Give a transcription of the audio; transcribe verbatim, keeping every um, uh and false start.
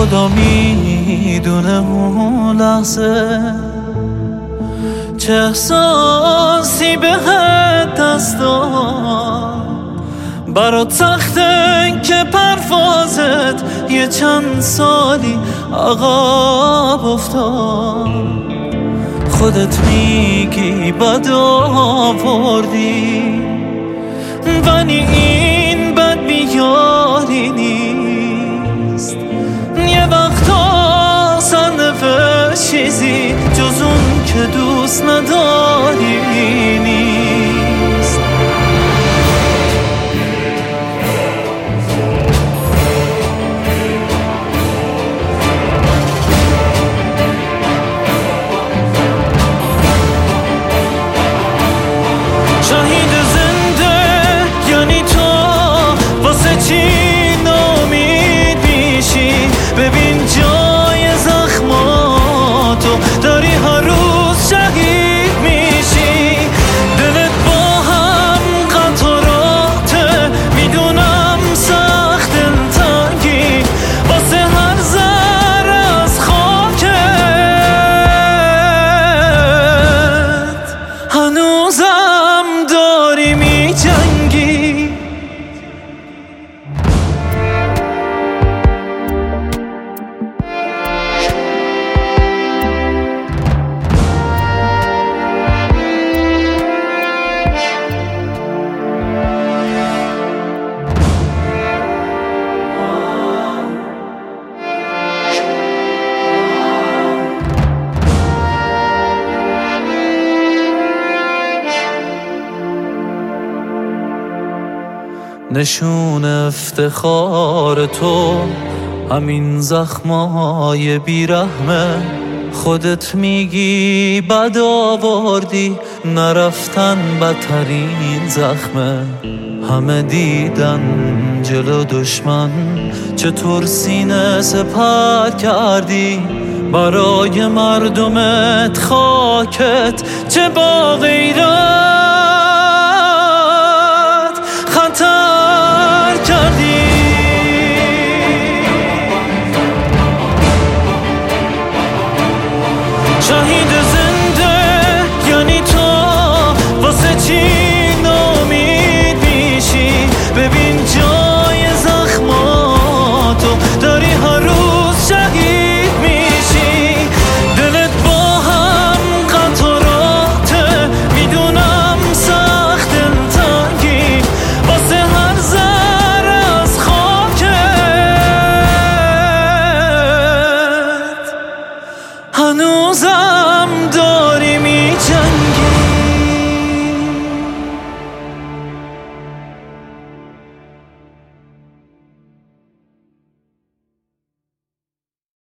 خدا میدونه اون لحظه چه احساسی بهت دست داد. برات سخته که پروازت یه چند سالی عقب افتاد. خودت میگی بد آوردی ولی این بد بیاری نیست. یه وقتا صنف چیزی جز اون که دوست نداری نیست. شاهید زنده یعنی تو واسه چی نامید میشی؟ ببین جای زخماتو داری هر روز شهید میشی. دلت با هم قطراته میدونم سخت دلتنگی واسه هر ذره از خاکت. هنوزم داری میجنگی. نشون افتخار تو همین زخمای بیرحمه. خودت میگی بد آوردی نرفتن بدترین زخمه. همه دیدن جلو دشمن چطور سینه سپر کردی. برای مردمت خاکت چه باقی